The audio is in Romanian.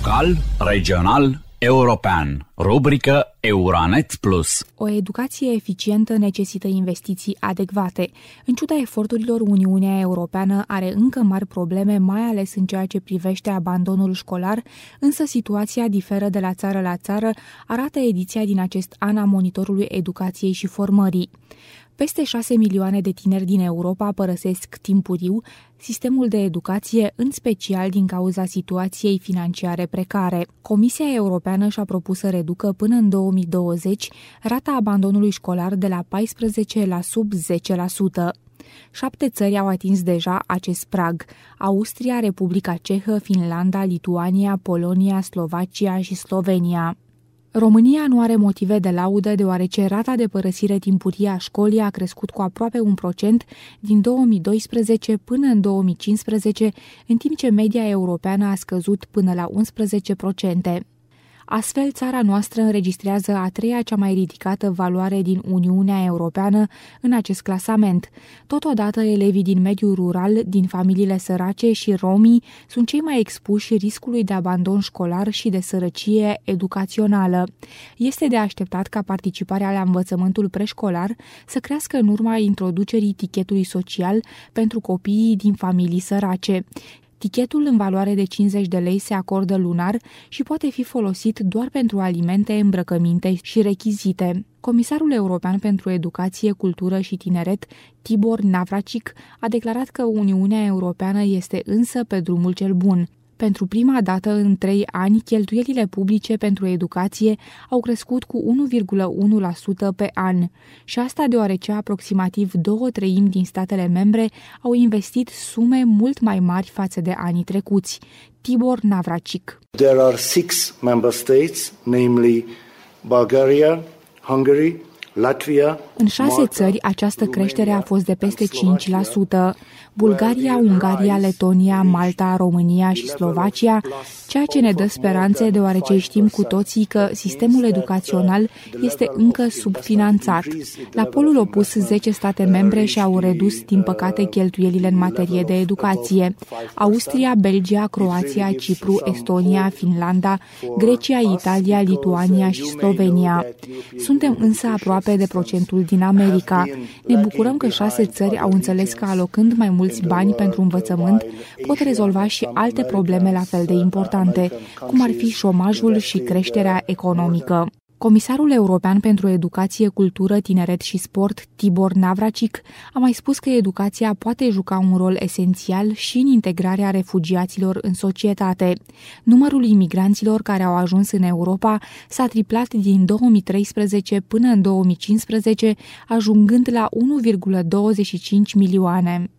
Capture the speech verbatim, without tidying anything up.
Local, regional, european. Rubrică Euranet Plus. O educație eficientă necesită investiții adecvate. În ciuda eforturilor, Uniunea Europeană are încă mari probleme, mai ales în ceea ce privește abandonul școlar, însă situația diferă de la țară la țară, arată ediția din acest an a Monitorului Educației și Formării. Peste șase milioane de tineri din Europa părăsesc timpuriu sistemul de educație, în special din cauza situației financiare precare. Comisia Europeană și-a propus să reducă până în două mii douăzeci rata abandonului școlar de la paisprezece la sub zece la sută. Șapte țări au atins deja acest prag: Austria, Republica Cehă, Finlanda, Lituania, Polonia, Slovacia și Slovenia. România nu are motive de laudă, deoarece rata de părăsire timpurie a școlii a crescut cu aproape un procent din două mii doisprezece până în două mii cincisprezece, în timp ce media europeană a scăzut până la unsprezece la sută. Astfel, țara noastră înregistrează a treia cea mai ridicată valoare din Uniunea Europeană în acest clasament. Totodată, elevii din mediul rural, din familiile sărace și romii sunt cei mai expuși riscului de abandon școlar și de sărăcie educațională. Este de așteptat ca participarea la învățământul preșcolar să crească în urma introducerii tichetului social pentru copiii din familii sărace. Tichetul în valoare de cincizeci de lei se acordă lunar și poate fi folosit doar pentru alimente, îmbrăcăminte și rechizite. Comisarul european pentru educație, cultură și tineret, Tibor Navracsics, a declarat că Uniunea Europeană este însă pe drumul cel bun. Pentru prima dată în trei ani, cheltuielile publice pentru educație au crescut cu unu virgulă unu la sută pe an. Și asta deoarece aproximativ două treimi din statele membre au investit sume mult mai mari față de anii trecuți. Tibor Navracsics. There are six member states, namely Bulgaria, Hungary, Latvia. În șase țări, această creștere a fost de peste cinci la sută. Bulgaria, Ungaria, Letonia, Malta, România și Slovacia, ceea ce ne dă speranțe, deoarece știm cu toții că sistemul educațional este încă subfinanțat. La polul opus, zece state membre și-au redus, din păcate, cheltuielile în materie de educație: Austria, Belgia, Croația, Cipru, Estonia, Finlanda, Grecia, Italia, Lituania și Slovenia. Suntem însă aproape de procentul din America. Ne bucurăm că șase țări au înțeles că, alocând mai mulți bani pentru învățământ, pot rezolva și alte probleme la fel de importante, cum ar fi șomajul și creșterea economică. Comisarul european pentru educație, cultură, tineret și sport, Tibor Navracsics, a mai spus că educația poate juca un rol esențial și în integrarea refugiaților în societate. Numărul imigranților care au ajuns în Europa s-a triplat din două mii treisprezece până în două mii cincisprezece, ajungând la unu virgulă douăzeci și cinci milioane.